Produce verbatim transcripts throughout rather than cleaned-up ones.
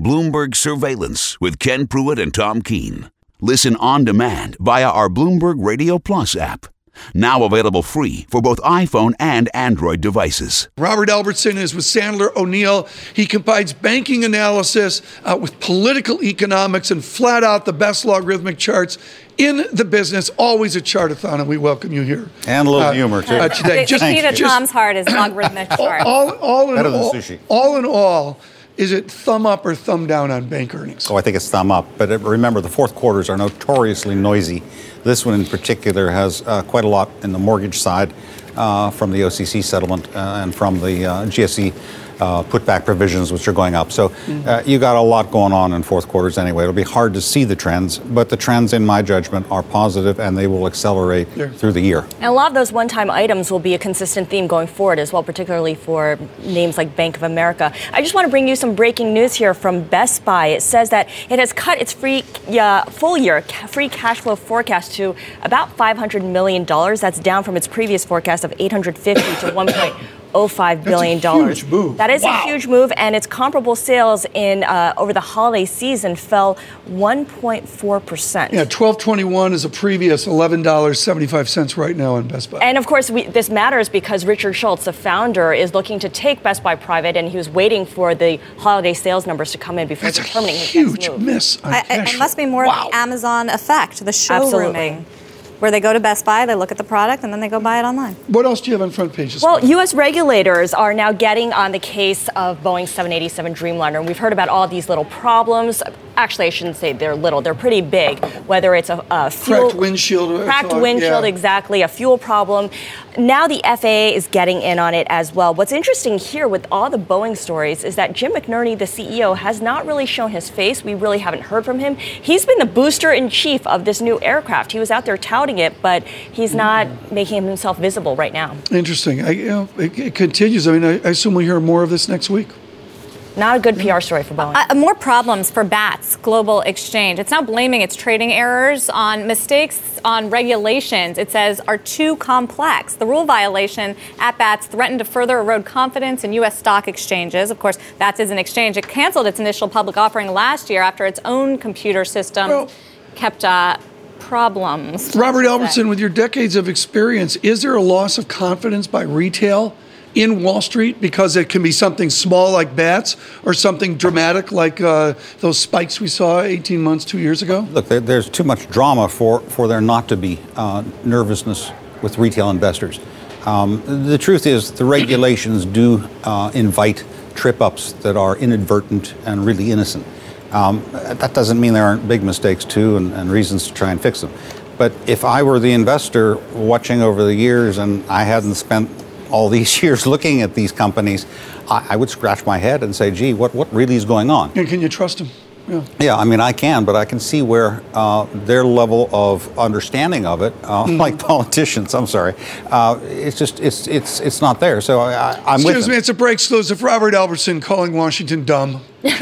Bloomberg Surveillance with Ken Pruitt and Tom Keene. Listen on demand via our Bloomberg Radio Plus app. Now available free for both iPhone and Android devices. Robert Albertson is with Sandler O'Neill. He combines banking analysis uh, with political economics and flat out the best logarithmic charts in the business. Always a chartathon, and we welcome you here. And a little uh, humor, too. Uh, today. The key to Tom's heart is logarithmic charts. All, all, in Better than all, sushi. all in all, is it thumb up or thumb down on bank earnings? Oh, I think it's thumb up. But remember, the fourth quarters are notoriously noisy. This one in particular has uh, quite a lot in the mortgage side uh, from the O C C settlement uh, and from the uh, G S E uh, putback provisions, which are going up. So uh, you got a lot going on in fourth quarters anyway. It'll be hard to see the trends, but the trends, in my judgment, are positive, and they will accelerate yeah. through the year. And a lot of those one-time items will be a consistent theme going forward as well, particularly for names like Bank of America. I just want to bring you some breaking news here from Best Buy. It says that it has cut its free uh, full-year ca- free cash flow forecast to about five hundred million dollars. That's down from its previous forecast of eight hundred fifty to one point oh five billion dollars. That's a huge move. That is wow. a huge move, and its comparable sales in uh, over the holiday season fell one point four percent. Yeah, twelve twenty-one is a previous eleven dollars and seventy-five cents right now on Best Buy. And of course, we, this matters because Richard Schultz, the founder, is looking to take Best Buy private, and he was waiting for the holiday sales numbers to come in before That's determining a his huge next move. miss on I, cash it must be more wow. of the Amazon effect, the showrooming. Absolutely. Where they go to Best Buy, they look at the product, and then they go buy it online. What else do you have on front pages? Well, U S regulators are now getting on the case of Boeing seven eighty-seven Dreamliner. And we've heard about all these little problems. Actually, I shouldn't say they're little. They're pretty big, whether it's a, a fuel... Cracked windshield. Cracked thought, windshield, yeah. exactly, a fuel problem. Now the F A A is getting in on it as well. What's interesting here with all the Boeing stories is that Jim McNerney, the C E O, has not really shown his face. We really haven't heard from him. He's been the booster in chief of this new aircraft. He was out there touting it, but he's not making himself visible right now. Interesting. I, you know, it, it continues. I mean, I, I assume we'll hear more of this next week. Not a good P R story for Boeing. Uh, more problems for B A T S, Global Exchange. It's now blaming its trading errors on mistakes on regulations it says are too complex. The rule violation at B A T S threatened to further erode confidence in U S stock exchanges. Of course, B A T S is an exchange. It canceled its initial public offering last year after its own computer system well, kept uh, problems. Robert Albertson, with your decades of experience, is there a loss of confidence by retail in Wall Street because it can be something small like bats or something dramatic like uh, those spikes we saw eighteen months, two years ago? Look, there, there's too much drama for, for there not to be uh, nervousness with retail investors. Um, the truth is the regulations do uh, invite trip-ups that are inadvertent and really innocent. Um, that doesn't mean there aren't big mistakes too and, and reasons to try and fix them. But if I were the investor watching over the years and I hadn't spent all these years looking at these companies, I, I would scratch my head and say, gee, what, what really is going on? And can you trust them? Yeah. yeah, I mean, I can, but I can see where uh, their level of understanding of it, uh, mm. like politicians, I'm sorry, uh, it's just, it's it's it's not there. So I, I, I'm Excuse with them. me, it's a break exclusive. Robert Albertson calling Washington dumb.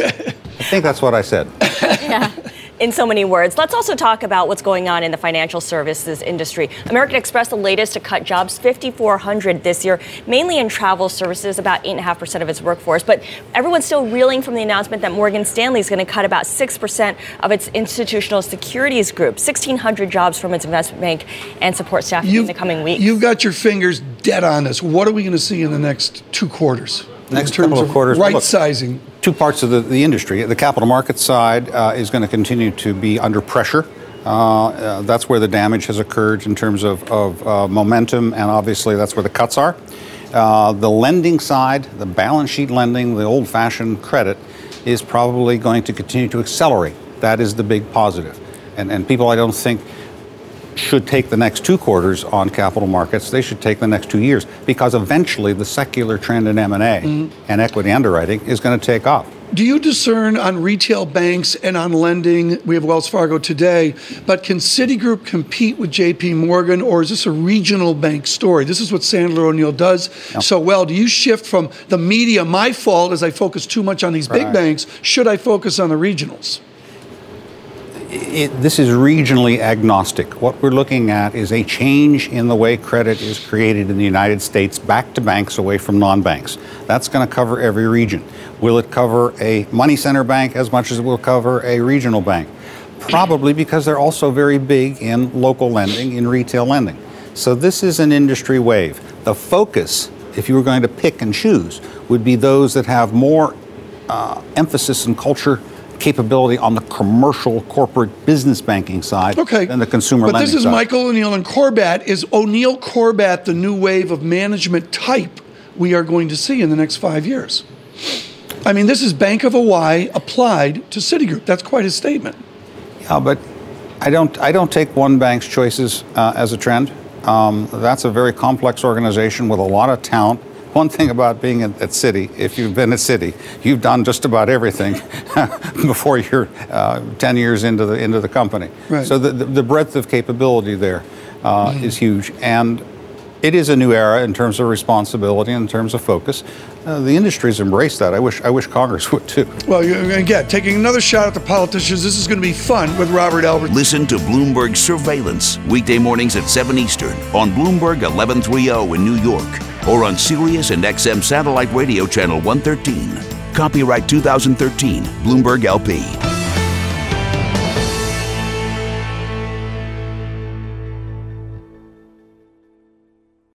I think that's what I said. Yeah. In so many words. Let's also talk about what's going on in the financial services industry. American Express, the latest to cut jobs, five thousand four hundred this year, mainly in travel services, about eight point five percent of its workforce. But everyone's still reeling from the announcement that Morgan Stanley is going to cut about six percent of its institutional securities group, sixteen hundred jobs from its investment bank and support staff you've, in the coming weeks. You've got your fingers dead on this. What are we going to see in the next two quarters? Next in terms couple of quarters, right look, sizing. Two parts of the, the industry. The capital market side uh, is going to continue to be under pressure. Uh, uh, that's where the damage has occurred in terms of, of uh, momentum, and obviously that's where the cuts are. Uh, the lending side, the balance sheet lending, the old-fashioned credit, is probably going to continue to accelerate. That is the big positive. And, and people, I don't think, should take the next two quarters on capital markets. They should take the next two years because eventually the secular trend in M and A mm-hmm. and equity underwriting is going to take off. Do you discern on retail banks and on lending? We have Wells Fargo today, but can Citigroup compete with J P Morgan, or is this a regional bank story? This is what Sandler O'Neill does yep. so well. Do you shift from the media, my fault as I focus too much on these big right. banks, should I focus on the regionals? it, this is regionally agnostic. What we're looking at is a change in the way credit is created in the United States back to banks away from non-banks. That's going to cover every region. Will it cover a money center bank as much as it will cover a regional bank? Probably, because they're also very big in local lending, in retail lending. So this is an industry wave. The focus, if you were going to pick and choose, would be those that have more uh, emphasis and culture capability on the commercial corporate business banking side okay. than the consumer but lending this is side. Michael O'Neill and Corbat. Is O'Neill Corbat the new wave of management type we are going to see in the next five years? I mean, this is Bank of Hawaii applied to Citigroup. That's quite a statement. Yeah, but I don't I don't take one bank's choices uh, as a trend. Um, that's a very complex organization with a lot of talent. One thing about being at, at Citi, if you've been at Citi, you've done just about everything before you're uh, ten years into the into the company. Right. So the, the, the breadth of capability there uh, mm. is huge. And it is a new era in terms of responsibility, in terms of focus. Uh, the industry's embraced that. I wish I wish Congress would too. Well, again, taking another shot at the politicians, this is going to be fun with Robert Albert. Listen to Bloomberg Surveillance, weekday mornings at seven Eastern on Bloomberg eleven thirty in New York, or on Sirius and X M Satellite Radio Channel one thirteen. Copyright two thousand thirteen, Bloomberg L P.